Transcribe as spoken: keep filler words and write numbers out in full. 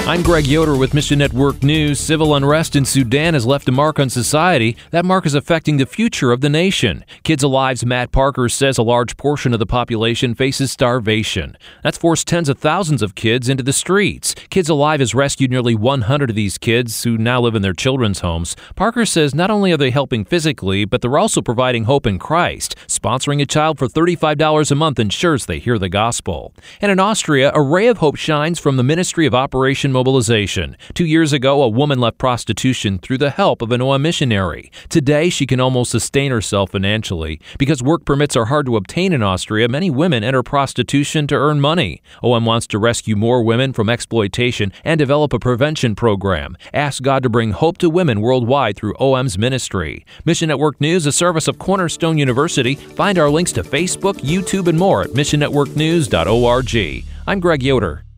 I'm Greg Yoder with Mission Network News. Civil unrest in Sudan has left a mark on society. That mark is affecting the future of the nation. Kids Alive's Matt Parker says a large portion of the population faces starvation. That's forced tens of thousands of kids into the streets. Kids Alive has rescued nearly one hundred of these kids who now live in their children's homes. Parker says not only are they helping physically, but they're also providing hope in Christ. Sponsoring a child for thirty-five dollars a month ensures they hear the gospel. And in Austria, a ray of hope shines from the Ministry of Operation Mobilization. Two years ago, a woman left prostitution through the help of an O M missionary. Today, she can almost sustain herself financially. Because work permits are hard to obtain in Austria, many women enter prostitution to earn money. O M wants to rescue more women from exploitation and develop a prevention program. Ask God to bring hope to women worldwide through O M's ministry. Mission Network News, a service of Cornerstone University. Find our links to Facebook, YouTube, and more at mission network news dot org. I'm Greg Yoder.